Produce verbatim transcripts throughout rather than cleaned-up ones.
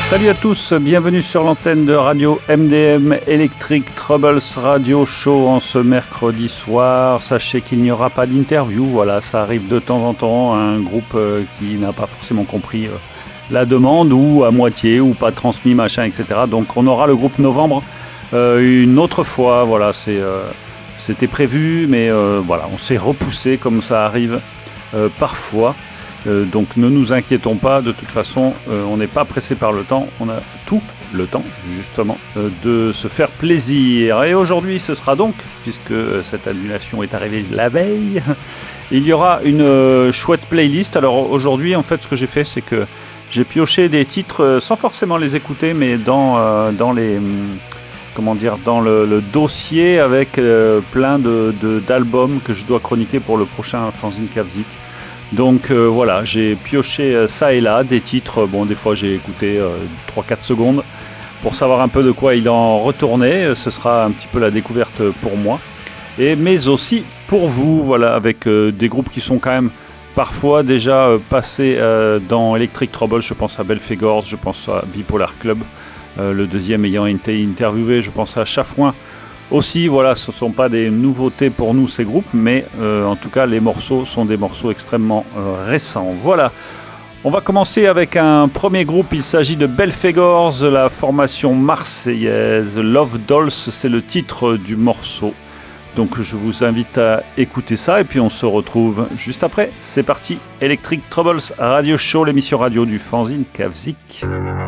Salut à tous, bienvenue sur l'antenne de Radio M D M Electric Troubles Radio Show en ce mercredi soir. Sachez qu'il n'y aura pas d'interview, voilà, ça arrive de temps en temps, un groupe euh, qui n'a pas forcément compris euh, la demande ou à moitié ou pas transmis machin, et cetera. Donc on aura le groupe Novembre euh, une autre fois, voilà, c'est, euh, c'était prévu, mais euh, voilà, on s'est repoussé comme ça arrive euh, parfois. Euh, donc ne nous inquiétons pas, de toute façon euh, on n'est pas pressé par le temps, on a tout le temps justement euh, de se faire plaisir. Et aujourd'hui ce sera donc, puisque euh, cette annulation est arrivée la veille, il y aura une euh, chouette playlist. Alors aujourd'hui en fait ce que j'ai fait, c'est que j'ai pioché des titres euh, sans forcément les écouter, mais dans, euh, dans les... Hum, comment dire, dans le, le dossier avec euh, plein de, de, d'albums que je dois chroniquer pour le prochain Fanzine Kavzik. Donc euh, voilà, j'ai pioché euh, ça et là des titres. Bon, des fois j'ai écouté euh, trois quatre secondes pour savoir un peu de quoi il en retournait. Ce sera un petit peu la découverte pour moi, et mais aussi pour vous, voilà, avec euh, des groupes qui sont quand même parfois déjà euh, passés euh, dans Electric Trouble. Je pense à Belphégor, je pense à Bipolar Club, euh, le deuxième ayant été interviewé, je pense à Chafouin. Aussi, voilà, ce ne sont pas des nouveautés pour nous ces groupes, mais euh, en tout cas les morceaux sont des morceaux extrêmement euh, récents. Voilà, on va commencer avec un premier groupe, il s'agit de Belphégor, la formation marseillaise. Love Dolls, c'est le titre du morceau. Donc je vous invite à écouter ça et puis on se retrouve juste après. C'est parti, Electric Troubles Radio Show, l'émission radio du Fanzine Kavzik.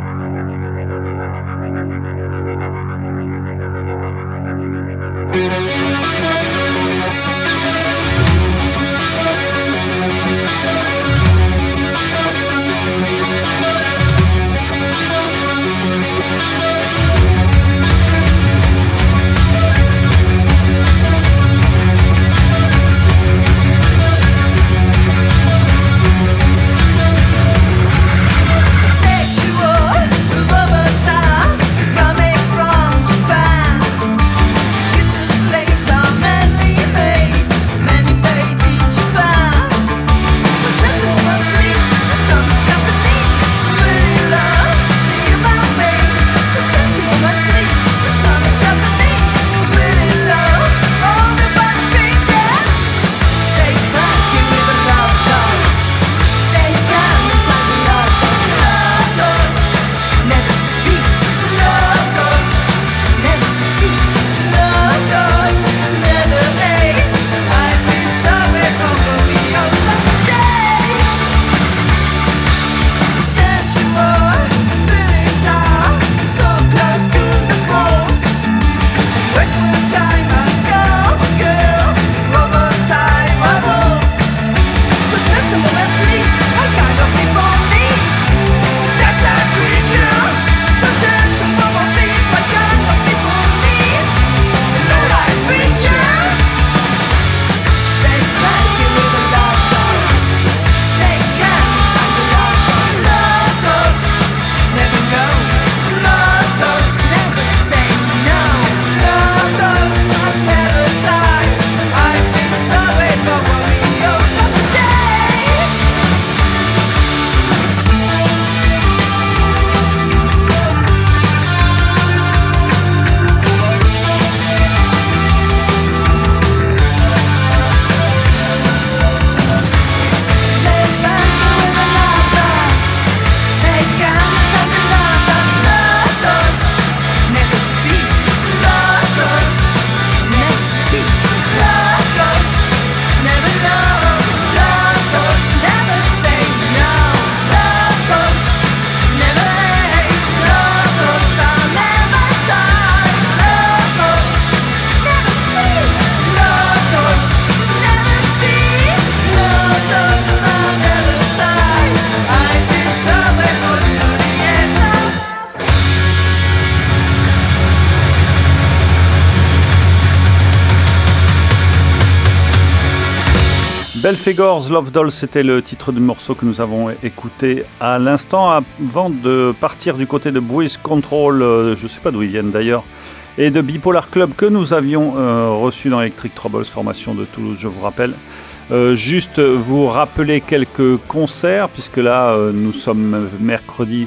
Belphégor, Love Dolls, c'était le titre du morceau que nous avons écouté à l'instant, avant de partir du côté de Breeze Control, euh, je ne sais pas d'où ils viennent d'ailleurs, et de Bipolar Club que nous avions euh, reçu dans Electric Troubles, formation de Toulouse, je vous rappelle. Euh, juste vous rappeler quelques concerts, puisque là euh, nous sommes mercredi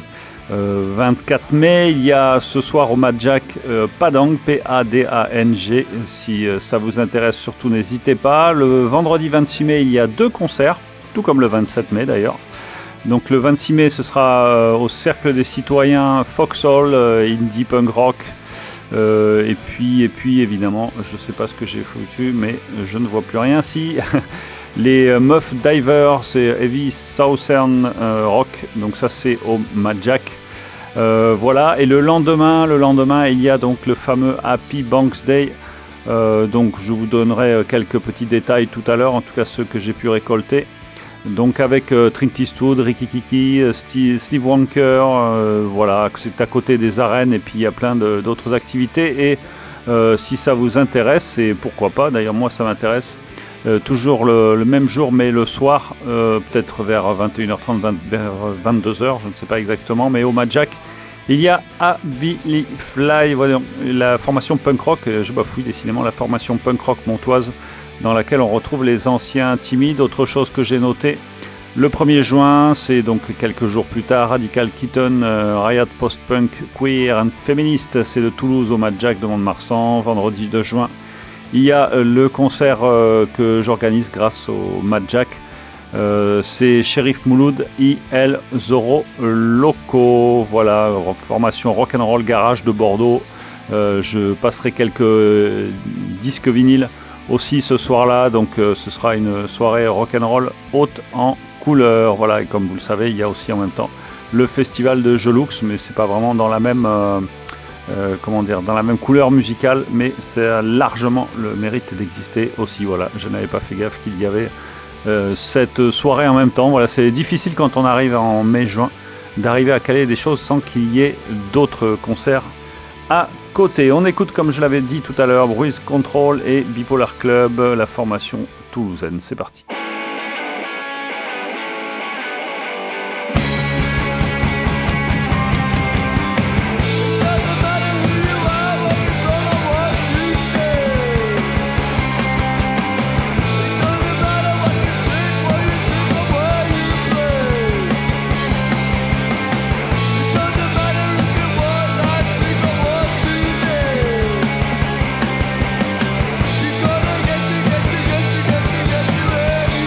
Euh, vingt-quatre mai, il y a ce soir au Madjack euh, Padang, P A D A N G. Si euh, ça vous intéresse, surtout n'hésitez pas. Le vendredi vingt-six mai, il y a deux concerts, tout comme le vingt-sept mai d'ailleurs. Donc le vingt-six mai, ce sera euh, au Cercle des Citoyens, Foxhall, euh, Indie Punk Rock. Euh, et puis, et puis évidemment, je ne sais pas ce que j'ai foutu, mais je ne vois plus rien. Si les euh, Muff Divers, c'est Heavy Southern euh, Rock, donc ça c'est au Madjack. Euh, voilà, et le lendemain, le lendemain, il y a donc le fameux Happy Banks Day. Euh, donc je vous donnerai quelques petits détails tout à l'heure, en tout cas ceux que j'ai pu récolter. Donc avec euh, Trint Eastwood, Ricky Kiki, Steve, Steve Wanker, euh, voilà, c'est à côté des arènes et puis il y a plein de, d'autres activités. Et euh, si ça vous intéresse, et pourquoi pas, d'ailleurs moi ça m'intéresse, euh, toujours le, le même jour mais le soir, euh, peut-être vers vingt et une heures trente, vingt, vers vingt-deux heures, je ne sais pas exactement, mais au Madjack, il y a Abilifly, voilà, la formation punk rock, je bafouille décidément, la formation punk rock montoise, dans laquelle on retrouve les anciens timides. Autre chose que j'ai noté, le premier juin, c'est donc quelques jours plus tard, Radical Kitten, euh, Riot Post-Punk Queer and Feminist, c'est de Toulouse au Madjack de Mont-de-Marsan. Vendredi deux juin, il y a euh, le concert euh, que j'organise grâce au Madjack, euh, c'est Sheriff Mouloud I El Zorro Loco, voilà, formation rock'n'roll garage de Bordeaux. Euh, je passerai quelques euh, disques vinyles aussi ce soir-là, donc euh, ce sera une soirée rock'n'roll haute en couleur. Voilà, et comme vous le savez, il y a aussi en même temps le festival de Gelux, mais c'est pas vraiment dans la même euh, euh, comment dire, dans la même couleur musicale, mais c'est largement le mérite d'exister aussi. Voilà, je n'avais pas fait gaffe qu'il y avait euh, cette soirée en même temps. Voilà, c'est difficile quand on arrive en mai-juin d'arriver à caler des choses sans qu'il y ait d'autres concerts à côté. On écoute, comme je l'avais dit tout à l'heure, Bruise Control et Bipolar Club, la formation toulousaine. C'est parti. She's gonna get you, get you, get you, get you, get you ready.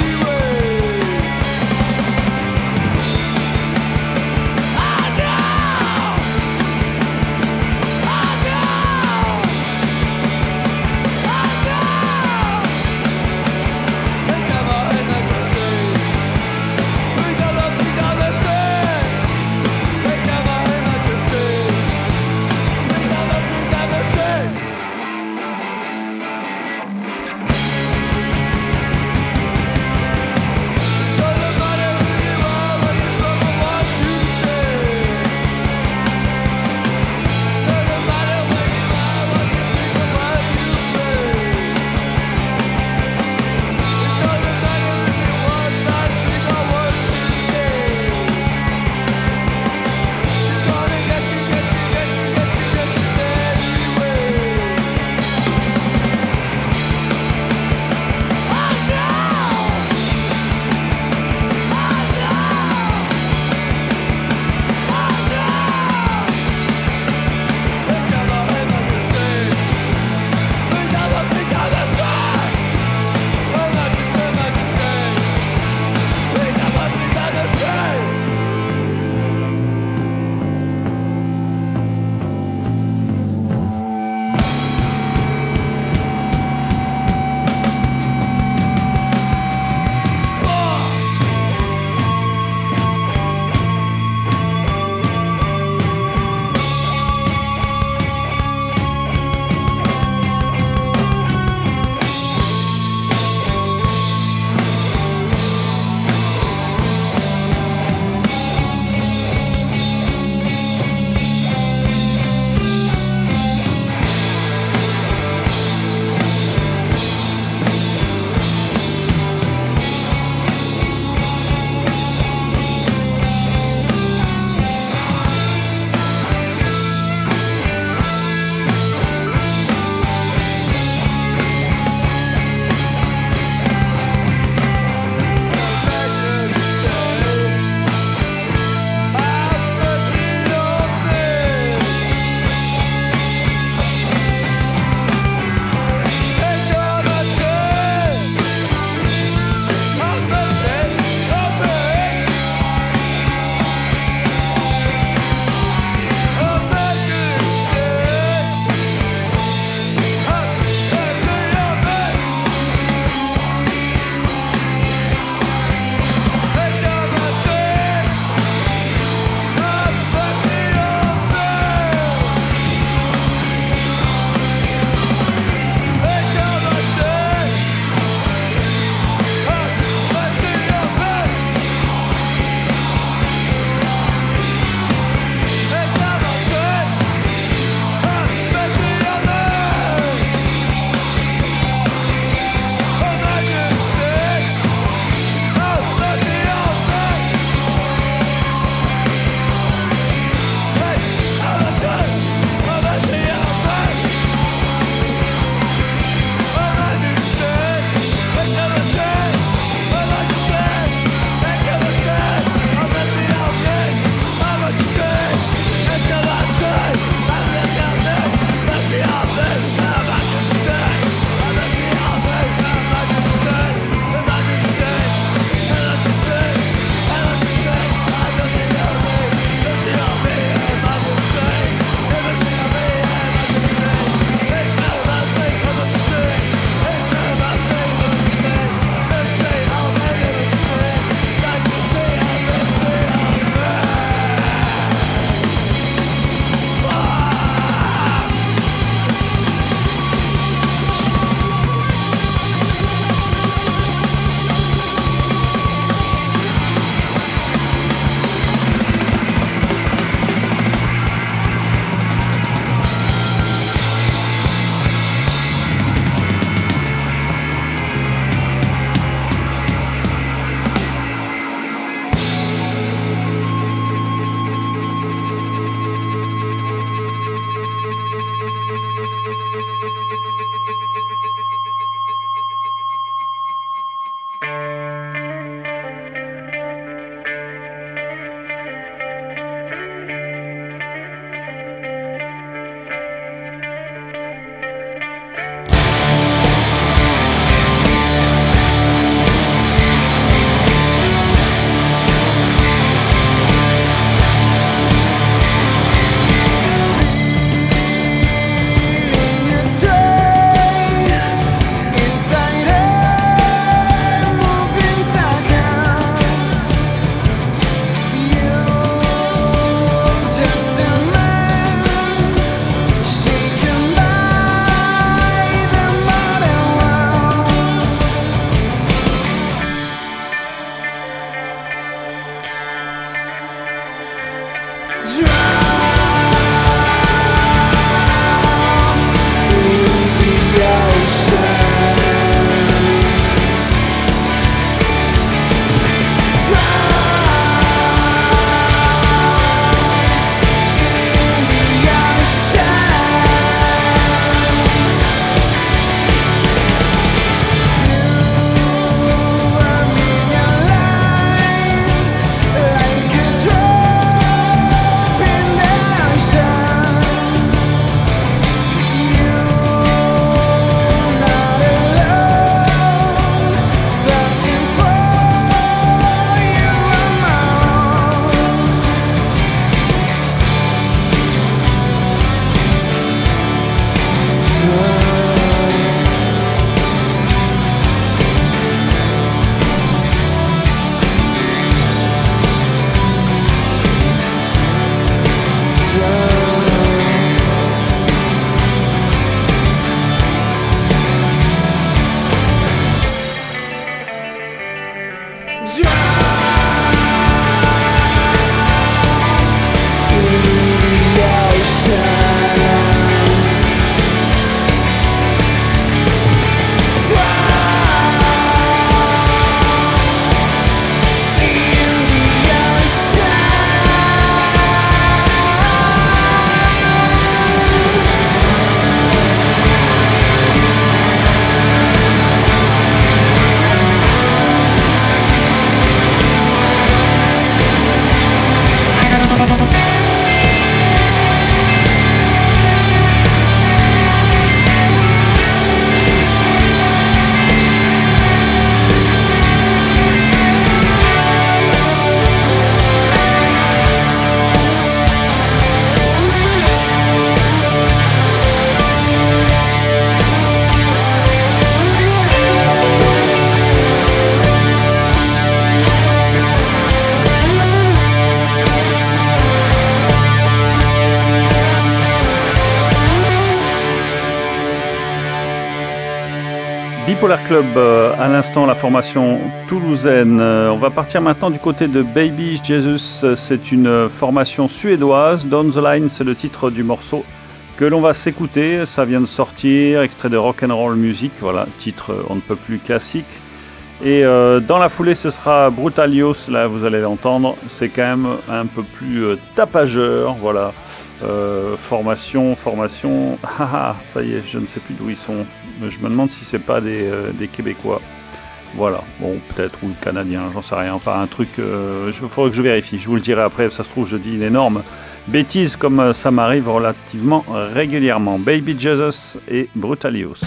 Bipolar Club, euh, à l'instant, la formation toulousaine. Euh, on va partir maintenant du côté de Baby Jesus. C'est une formation suédoise. Down the Line, c'est le titre du morceau que l'on va s'écouter. Ça vient de sortir, extrait de Rock'n'Roll Music. Voilà, titre euh, on ne peut plus classique. Et euh, dans la foulée, ce sera Brutalios. Là, vous allez l'entendre. C'est quand même un peu plus euh, tapageur. Voilà. Euh, formation, formation. Ah, ah, ça y est, je ne sais plus d'où ils sont. Je me demande si c'est pas des, euh, des Québécois. Voilà, bon, peut-être, ou Canadiens, j'en sais rien. Enfin, un truc, il euh, faudrait que je vérifie. Je vous le dirai après, ça se trouve, je dis une énorme bêtise comme ça m'arrive relativement régulièrement. Baby Jesus et Brutalios.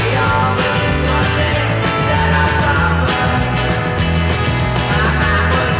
Remember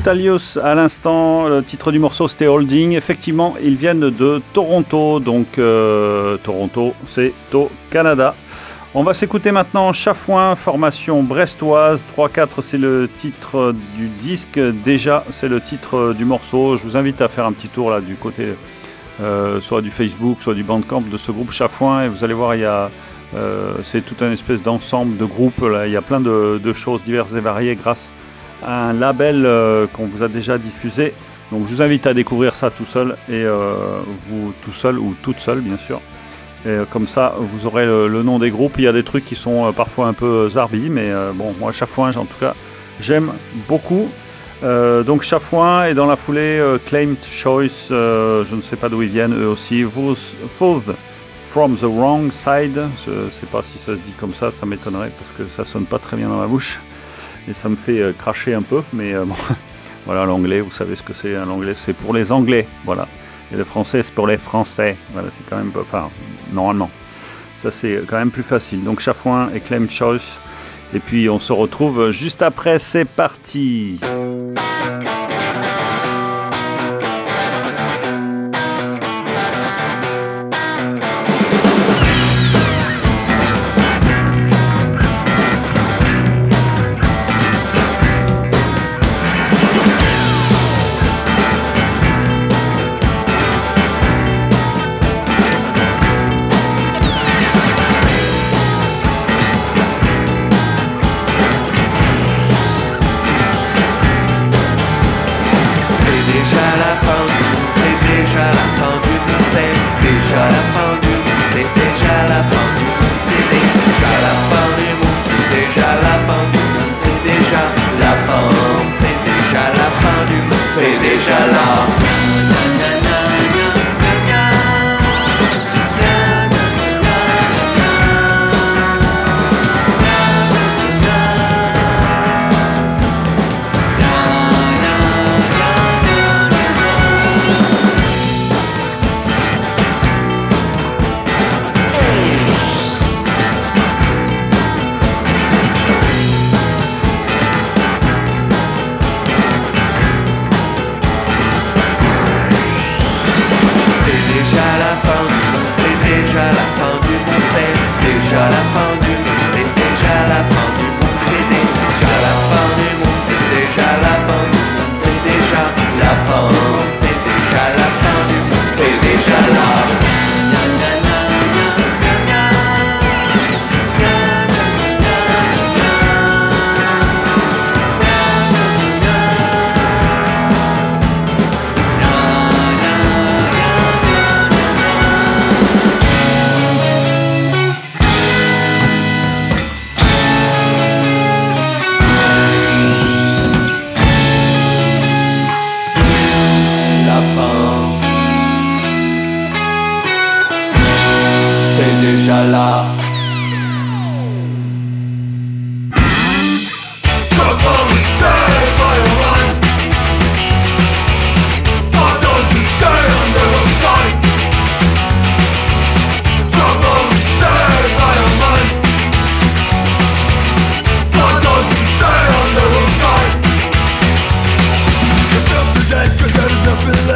Brutalius à l'instant, le titre du morceau c'était Holding. Effectivement, ils viennent de Toronto, donc euh, Toronto c'est au Canada. On va s'écouter maintenant Chafouin, formation brestoise. trois quatre c'est le titre du disque, déjà c'est le titre du morceau. Je vous invite à faire un petit tour là du côté euh, soit du Facebook, soit du Bandcamp de ce groupe Chafouin et vous allez voir, il y a euh, c'est tout un espèce d'ensemble de groupes là. Il y a plein de, de choses diverses et variées grâce un label euh, qu'on vous a déjà diffusé, donc je vous invite à découvrir ça tout seul et euh, vous tout seul ou toute seule bien sûr, et euh, comme ça vous aurez le, le nom des groupes. Il y a des trucs qui sont euh, parfois un peu zarbi, mais euh, bon, moi Chafouin en tout cas j'aime beaucoup. Euh, donc Chafouin et dans la foulée euh, Claimed Choice, euh, je ne sais pas d'où ils viennent eux aussi, Food from the Wrong Side, je ne sais pas si ça se dit comme ça, ça m'étonnerait parce que ça sonne pas très bien dans la bouche. Et ça me fait euh, cracher un peu, mais euh, bon, voilà, l'anglais, vous savez ce que c'est, hein, l'anglais c'est pour les anglais, voilà. Et le français c'est pour les français, voilà, c'est quand même, enfin, normalement, ça c'est quand même plus facile. Donc Chafouin et Claimed Choice, et puis on se retrouve juste après, c'est parti.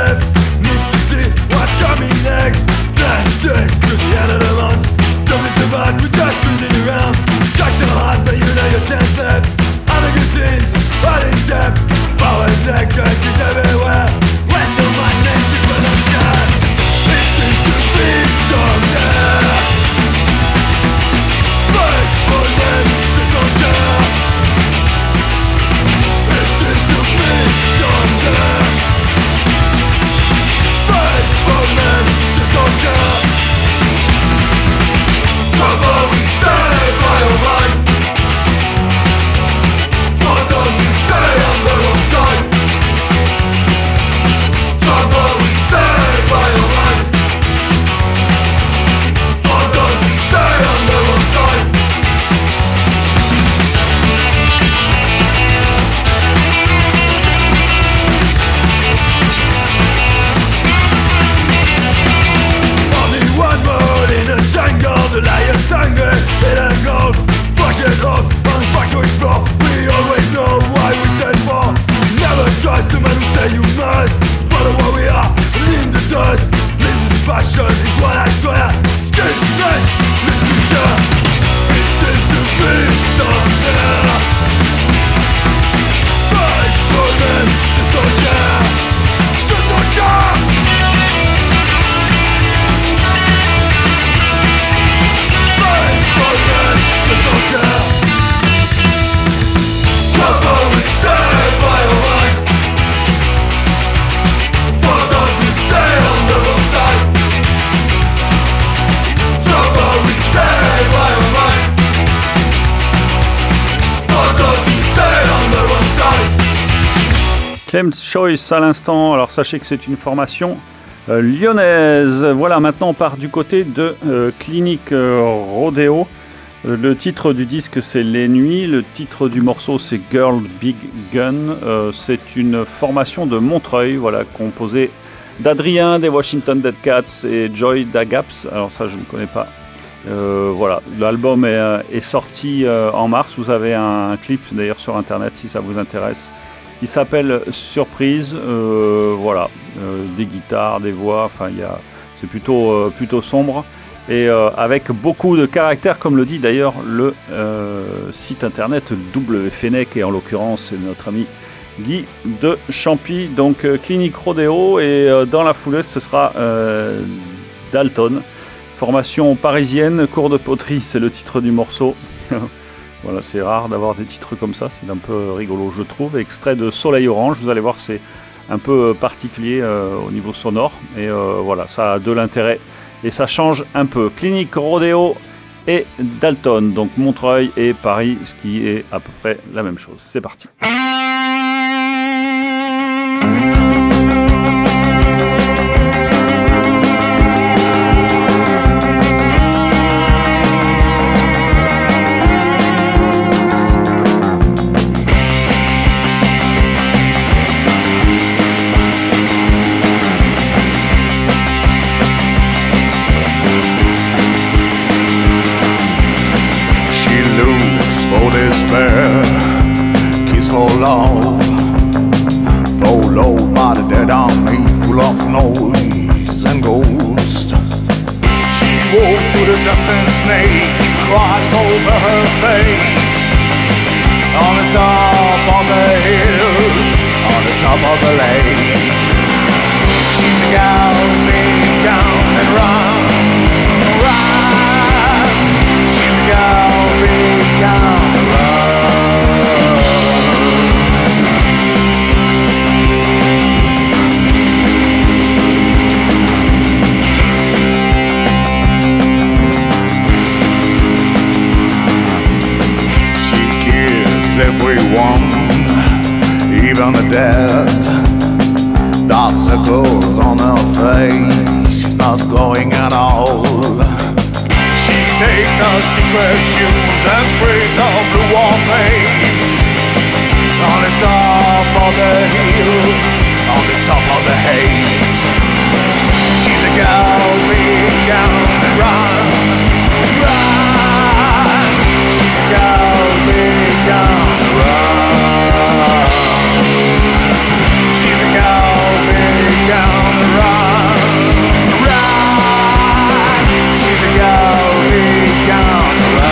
Next, to the end of the month, don't be surprised. future is what I swear. Get back the future. It seems to be somewhere. Fight for them, just don't care. Just don't care. Fight for them, just don't care. Trouble is saved by a right. For those who stay on the wrong side. Trouble is saved by a right. For those who stay on the wrong side. Clem's Choice à l'instant. Alors sachez que c'est une formation euh, lyonnaise. Voilà, maintenant on part du côté de euh, Clinique euh, Rodeo. Le titre du disque c'est Les Nuits, le titre du morceau c'est Girl Big Gun. Euh, c'est une formation de Montreuil, voilà, composée d'Adrien des Washington Dead Cats et Joy Dagaps. Alors ça je ne connais pas. Euh, voilà, l'album est, est sorti euh, en mars. Vous avez un, un clip d'ailleurs sur internet si ça vous intéresse. Il s'appelle Surprise. Euh, voilà, euh, des guitares, des voix. Enfin, il y a, c'est plutôt euh, plutôt sombre. Et euh, avec beaucoup de caractère, comme le dit d'ailleurs le euh, site internet W F N E C, et en l'occurrence c'est notre ami Guy de Champy, donc euh, Clinique Rodeo, et euh, dans la foulée ce sera euh, Dalton, formation parisienne, cours de poterie, c'est le titre du morceau. Voilà, c'est rare d'avoir des titres comme ça, c'est un peu rigolo je trouve, extrait de Soleil Orange, vous allez voir c'est un peu particulier euh, au niveau sonore, et euh, voilà, ça a de l'intérêt. Et ça change un peu. Clinique Rodeo et Dalton, donc Montreuil et Paris, ce qui est à peu près la même chose. C'est parti. Kiss for love, followed by the dead army full of noise and ghost. She woke to the dust and snake cries over her fate. On the top of the hills, on the top of the lake. She's a gal, big gown and run, run. She's a gal, big gown and run. Everyone, even the dead. Dark circles on her face, she's not going at all. She takes her secret shoes and sprays her blue warm paint. On the top of the hills, on the top of the hate. She's a girl, big gown and run, run. She's a girl, big gown. She's a girl, big gown, run, run. She's a girl, big gown,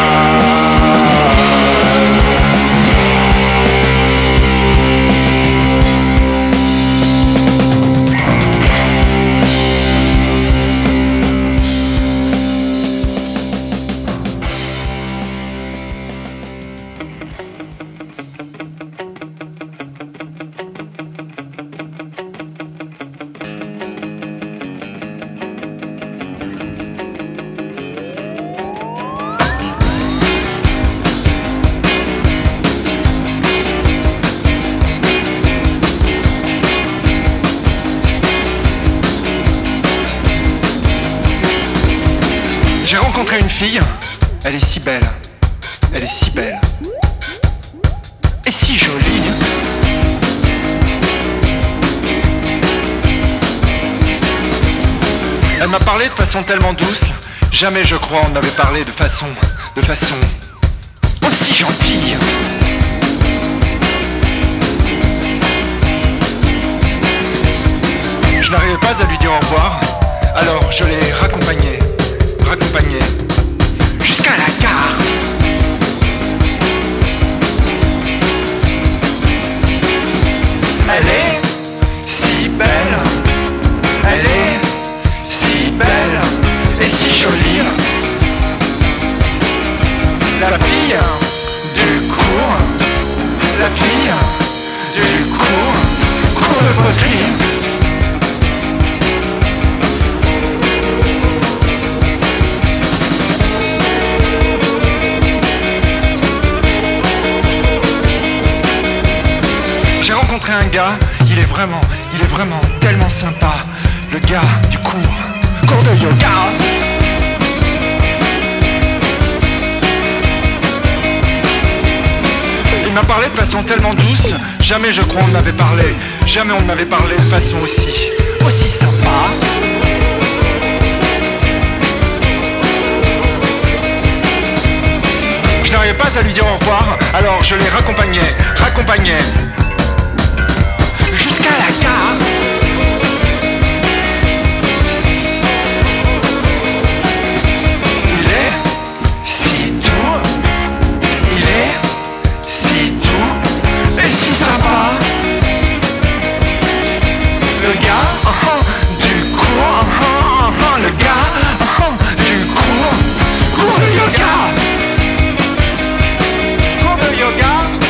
J'ai rencontré une fille, elle est si belle, elle est si belle, et si jolie. Elle m'a parlé de façon tellement douce, jamais je crois on m'avait parlé de façon, de façon aussi gentille. Je n'arrivais pas à lui dire au revoir, Alors je l'ai raccompagnée, raccompagnée, jusqu'à la gare. Elle est si belle, elle est si belle et si jolie. La fille du cours, la fille du cours, cours de poterie. J'ai rencontré un gars, il est vraiment, il est vraiment tellement sympa. Le gars du cours, cours de yoga. Il m'a parlé de façon tellement douce, jamais je crois on m'avait parlé, jamais on m'avait parlé de façon aussi, aussi sympa. Je n'arrivais pas à lui dire au revoir, alors je l'ai raccompagné, raccompagné. Jusqu'à la gare. Il est si doux, il est si doux et si sympa. Le gars uh -huh, du cours, uh -huh, uh -huh, le gars uh -huh, du cours, cours de yoga, cours de yoga.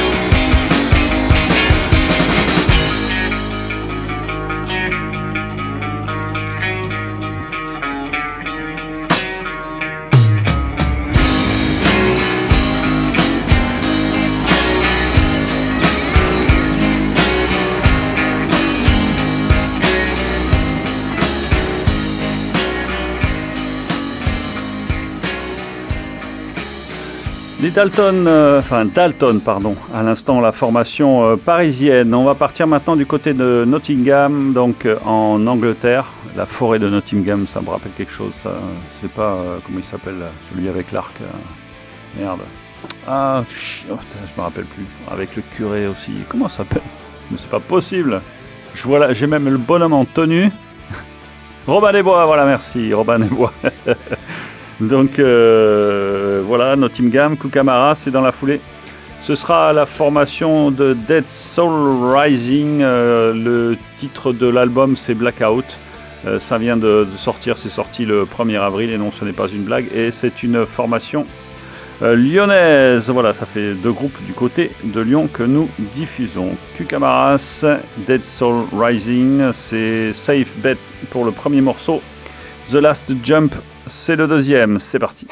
Les Dalton, euh, enfin Dalton, pardon, à l'instant la formation euh, parisienne. On va partir maintenant du côté de Nottingham, donc euh, en Angleterre. La forêt de Nottingham, ça me rappelle quelque chose. Ça, c'est pas, euh, comment il s'appelle, celui avec l'arc. Euh, merde. Ah, oh, je me rappelle plus. Avec le curé aussi. Comment ça s'appelle? Mais c'est pas possible. Je vois là, j'ai même le bonhomme en tenue. Robin des Bois, voilà, merci, Robin des Bois. Donc euh, voilà, Nottingham, Kookamarra, c'est dans la foulée. Ce sera la formation de Dead Soul Rising. Euh, le titre de l'album, c'est Blackout. Euh, ça vient de, de sortir, c'est sorti le premier avril et non, ce n'est pas une blague. Et c'est une formation euh, lyonnaise. Voilà, ça fait deux groupes du côté de Lyon que nous diffusons. Kookamarra, Dead Soul Rising, c'est Safe Bet pour le premier morceau. The Last Jump, c'est le deuxième, c'est parti.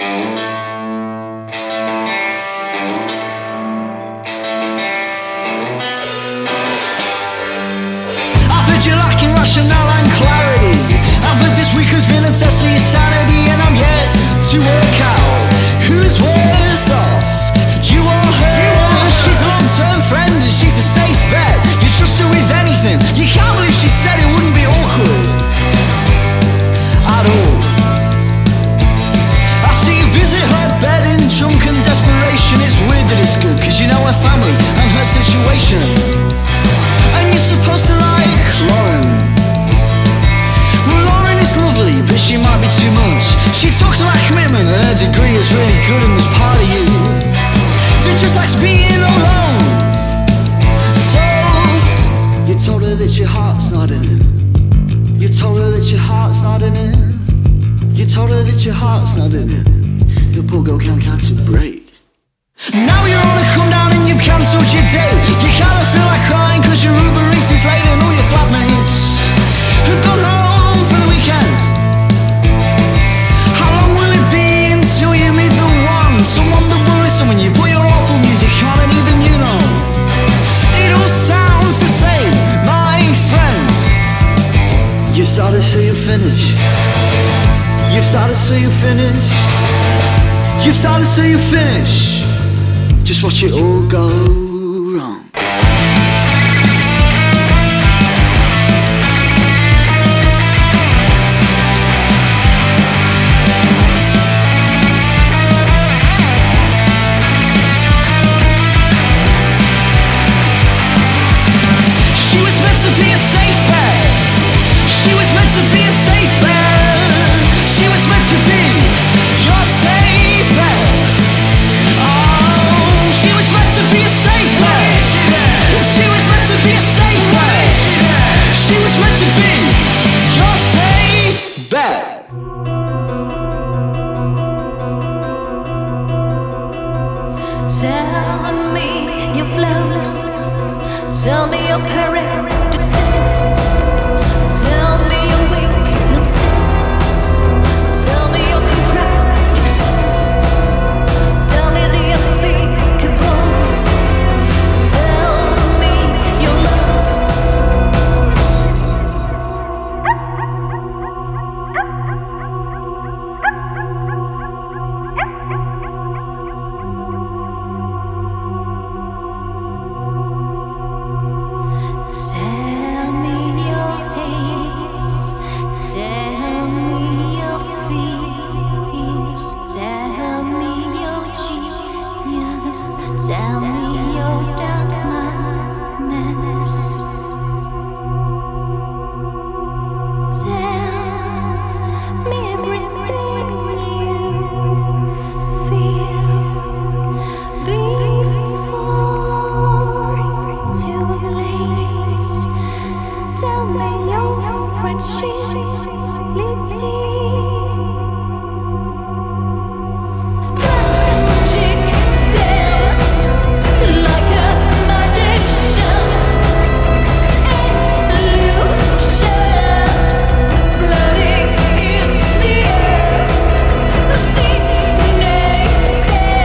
I've heard you're lacking rationale and clarity. I've heard this week has been a test of your sanity, and I'm yet to work out who's worse off, you or her. She's a long-term friend and she's a safe bet. You trust her with anything. You can't believe she said it wouldn't be awkward at all. After you visit her bed in drunken desperation, it's weird that it's good, cause you know her family and her situation. And you're supposed to like Lauren. Well, Lauren is lovely, but she might be too much. She talks about commitment and her degree is really good and there's part of you that just likes being alone. So, you told her that your heart's not in it. You told her that your heart's not in it. You told her that your heart's not in it. The poor girl can't catch a break. Now you're on a come down and you've cancelled your date. You kinda feel like crying cause your Uber Eats is late and all your flatmates have gone home for the weekend. How long will it be until you meet the one? Someone that will listen when you put your awful music on, and even you know it all sounds the same, my friend. You started so you finish. You've started so you finish. You've started so you finish. Just watch it all go wrong. She was meant to be a safe bet. She was meant to be a safe bet. your flaws. Tell me your paradoxes. Tell me your weaknesses. Tell me your contradictions. Tell me the unspeakable. Tell me your loves. Tell me your hates. Tell me your fears. Tell me your genius. Tell me your dark madness. Tell me everything you feel before it's too late. Tell me your fragility. Magic dance like a magician. Illusion floating in the air. Fascinating.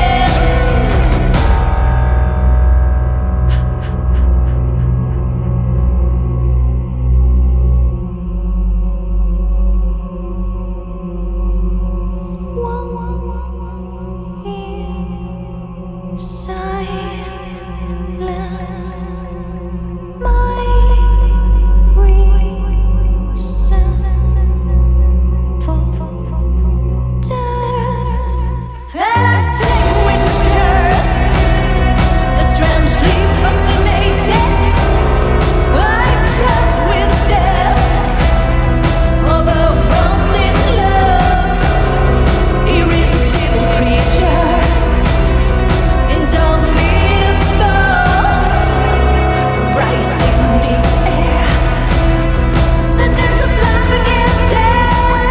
Silence, my reason for tears. And I take winters, the strangely fascinated. I float with death, overwhelmed in love, irresistible creature, indomitable, rising the air. The dance of life against death.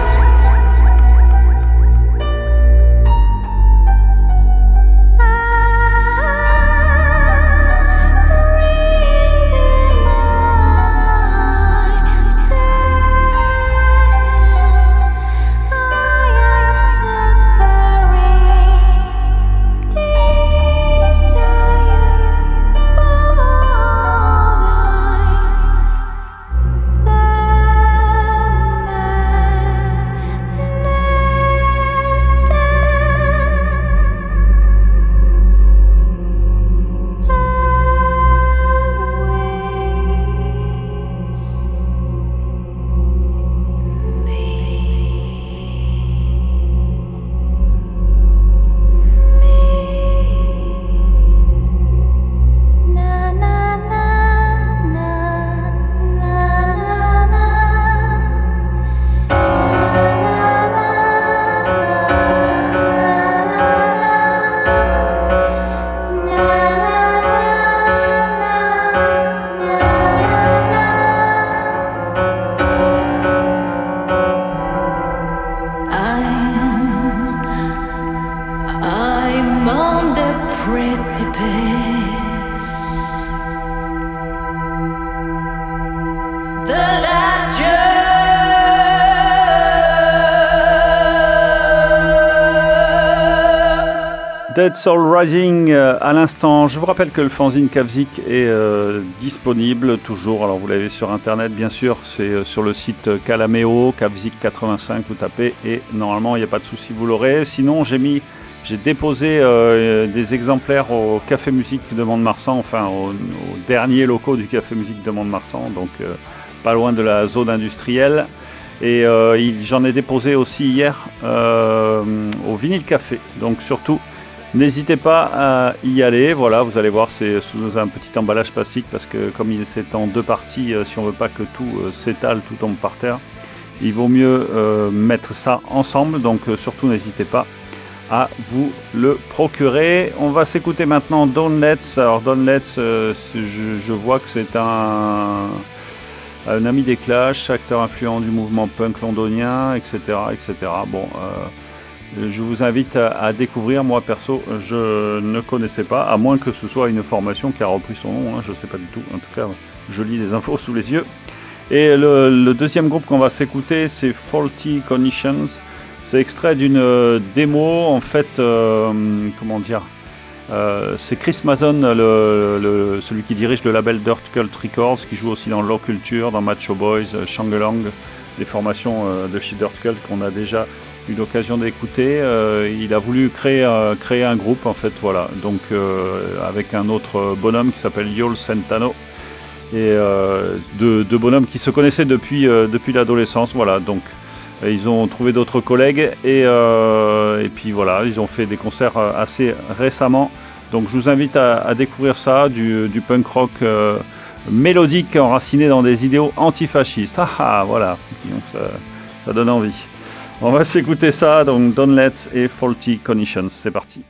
I'm on the precipice. The last drop. Dead Soul Rising euh, à l'instant. Je vous rappelle que le fanzine Kavzik est euh, disponible toujours. Alors vous l'avez sur internet bien sûr, c'est euh, sur le site Calameo, Kavzik quatre-vingt-cinq, vous tapez et normalement il n'y a pas de souci, vous l'aurez. Sinon j'ai mis, j'ai déposé euh, des exemplaires au Café Musique de Mont-de-Marsan, enfin aux, aux derniers locaux du Café Musique de Mont-de-Marsan, donc euh, pas loin de la zone industrielle. Et euh, il, j'en ai déposé aussi hier euh, au Vinyle Café, donc surtout n'hésitez pas à y aller. Voilà, vous allez voir, c'est sous un petit emballage plastique parce que comme il c'est en deux parties, euh, si on veut pas que tout euh, s'étale, tout tombe par terre, il vaut mieux euh, mettre ça ensemble. Donc euh, surtout n'hésitez pas à vous le procurer. On va s'écouter maintenant Don Letts. Alors Don Letts, euh, je, je vois que c'est un, un ami des Clash, acteur influent du mouvement punk londonien, et cetera, et cetera. Bon. Euh, je vous invite à, à découvrir. Moi perso, je ne connaissais pas, à moins que ce soit une formation qui a repris son nom, hein, je ne sais pas du tout. En tout cas, je lis les infos sous les yeux. Et le, le deuxième groupe qu'on va s'écouter, c'est Faulty Conditions. C'est extrait d'une euh, démo, en fait, euh, comment dire, euh, c'est Chris Mason, le, le, celui qui dirige le label Dirt Cult Records, qui joue aussi dans Low Culture, dans Macho Boys, Shangelang, les formations euh, de chez Dirt Cult qu'on a déjà eu l'occasion d'écouter. Euh, il a voulu créer, euh, créer un groupe, en fait, voilà, donc euh, avec un autre bonhomme qui s'appelle Yol Centano. Et euh, deux, deux bonhommes qui se connaissaient depuis, euh, depuis l'adolescence, voilà, donc euh, ils ont trouvé d'autres collègues et, euh, et puis voilà, ils ont fait des concerts assez récemment, donc je vous invite à, à découvrir ça, du, du punk rock euh, mélodique enraciné dans des idéaux antifascistes, ah ah, voilà, donc ça, ça donne envie. On va s'écouter ça, donc Don Letts et Faulty Conditions, c'est parti.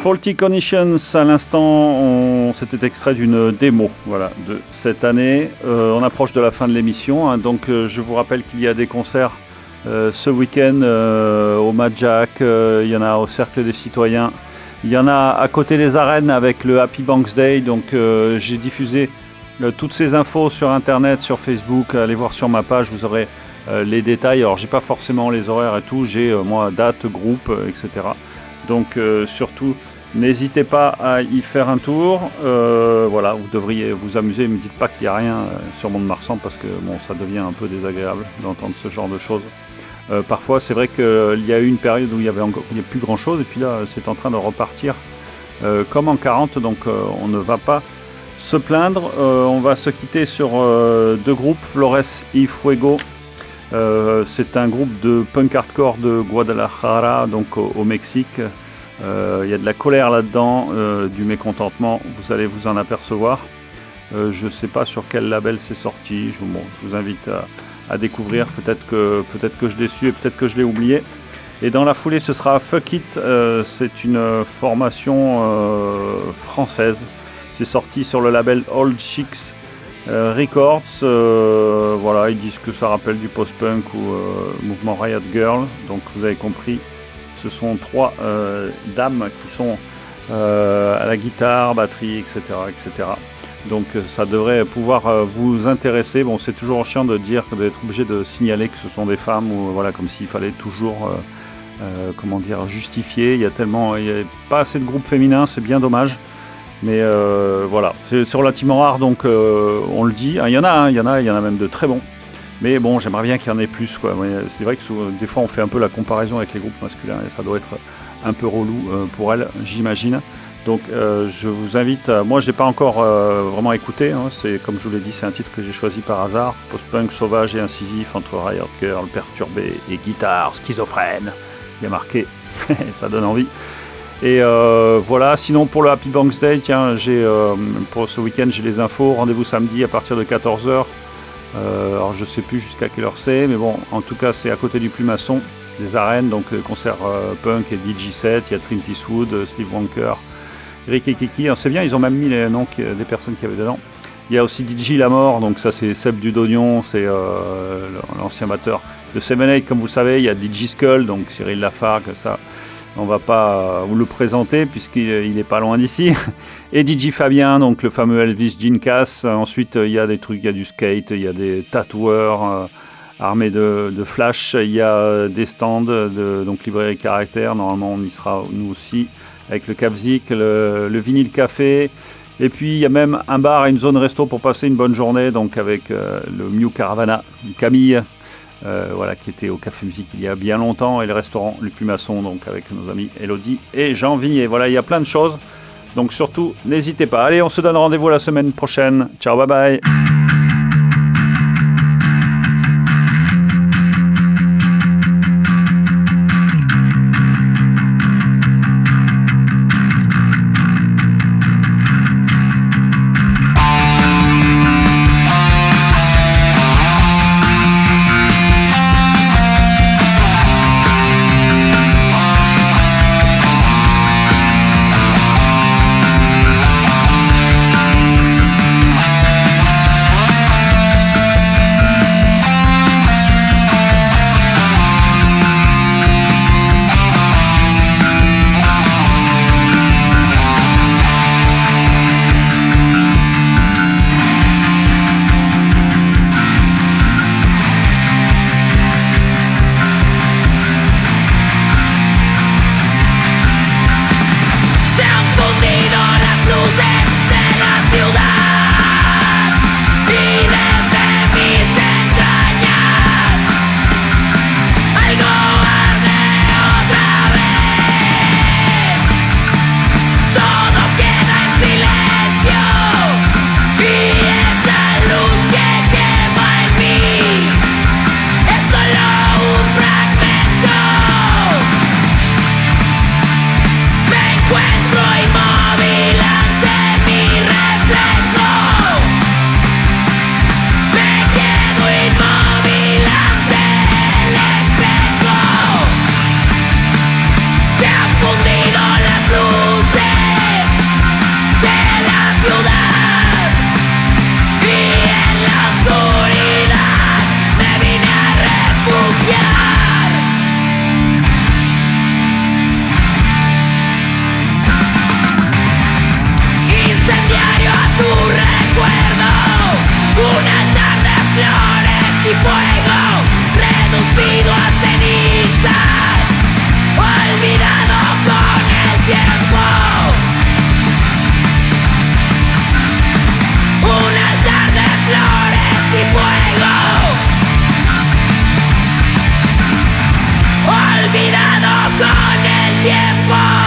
Faulty Conditions, à l'instant, on... c'était extrait d'une démo voilà, de cette année. Euh, on approche de la fin de l'émission, hein, donc euh, je vous rappelle qu'il y a des concerts euh, ce week-end euh, au Mad Jack, euh, il y en a au Cercle des Citoyens, il y en a à côté des arènes avec le Happy Banks Day, donc euh, j'ai diffusé euh, toutes ces infos sur internet, sur Facebook, allez voir sur ma page, vous aurez euh, les détails. Alors j'ai pas forcément les horaires et tout, j'ai euh, moi date, groupe, euh, et cetera. Donc euh, surtout, n'hésitez pas à y faire un tour. Euh, voilà, vous devriez vous amuser. Ne me dites pas qu'il n'y a rien euh, sur Mont-de-Marsan parce que bon, ça devient un peu désagréable d'entendre ce genre de choses. Euh, parfois, c'est vrai qu'il y a eu une période où il n'y avait encore, il n'y a plus grand-chose et puis là, c'est en train de repartir euh, comme en quarante. Donc, euh, on ne va pas se plaindre. Euh, on va se quitter sur euh, deux groupes, Flores y Fuego. Euh, c'est un groupe de punk hardcore de Guadalajara, donc au, au Mexique. Euh, il y a de la colère là-dedans, euh, du mécontentement, vous allez vous en apercevoir. Euh, je ne sais pas sur quel label c'est sorti, je, bon, je vous invite à, à découvrir, peut-être que, peut-être que je l'ai su et peut-être que je l'ai oublié. Et dans la foulée, ce sera Fuck It, euh, c'est une formation euh, française. C'est sorti sur le label Old Chicks Euh, Records, euh, voilà, ils disent que ça rappelle du post-punk ou euh, mouvement Riot Girl, donc vous avez compris, ce sont trois euh, dames qui sont euh, à la guitare, batterie, et cetera, et cetera. Donc ça devrait pouvoir euh, vous intéresser. Bon, c'est toujours chiant de dire, d'être obligé de signaler que ce sont des femmes, ou voilà, comme s'il fallait toujours, euh, euh, comment dire, justifier. Il y a tellement, il y a pas assez de groupes féminins, c'est bien dommage. Mais euh, voilà, c'est, c'est relativement rare, donc euh, on le dit. Il y en a, hein, il y en a, il y en a même de très bons. Mais bon, j'aimerais bien qu'il y en ait plus, quoi. Mais c'est vrai que sous, des fois, on fait un peu la comparaison avec les groupes masculins et ça doit être un peu relou euh, pour elles, j'imagine. Donc, euh, je vous invite. À, moi, je l'ai pas encore euh, vraiment écouté. Hein. C'est comme je vous l'ai dit, c'est un titre que j'ai choisi par hasard. Post-punk sauvage et incisif entre Riot Girl, perturbé et guitare schizophrène. Il y a marqué, ça donne envie. Et euh, voilà, sinon pour le Happy Banks Day, tiens, j'ai, euh, pour ce week-end, j'ai les infos. Rendez-vous samedi à partir de quatorze heures. Euh, alors je sais plus jusqu'à quelle heure c'est, mais bon, en tout cas, c'est à côté du Plumasson, des arènes, donc euh, concert euh, punk et D J set. Il y a Trent Eastwood, euh, Steve Wanker, Rick et Kiki. Alors c'est bien, ils ont même mis les noms qui, des personnes qui avaient dedans. Il y a aussi D J La Mort, donc ça c'est Seb Dudognon, c'est euh, l'ancien batteur de Seven Eight, comme vous le savez. Il y a D J Skull, donc Cyril Lafargue, ça. On ne va pas vous le présenter puisqu'il n'est pas loin d'ici. Et D J Fabien, donc le fameux Elvis Ginkas. Ensuite, il y a des trucs, il y a du skate, il y a des tatoueurs euh, armés de, de flash. Il y a des stands, de, donc librairie Caractère. Normalement, on y sera nous aussi avec le Capzik, le, le Vinyle Café. Et puis, il y a même un bar et une zone resto pour passer une bonne journée. Donc avec euh, le Mew Caravana, Camille. Euh, voilà, qui était au Café Musique il y a bien longtemps, et le restaurant Le Plumasson, donc avec nos amis Elodie et Jean Vignet. Voilà, il y a plein de choses, donc surtout n'hésitez pas. Allez, on se donne rendez-vous la semaine prochaine. Ciao, bye bye. flores y fuego, reducido a cenizas, olvidado con el tiempo. Un altar de flores y fuego, olvidado con el tiempo.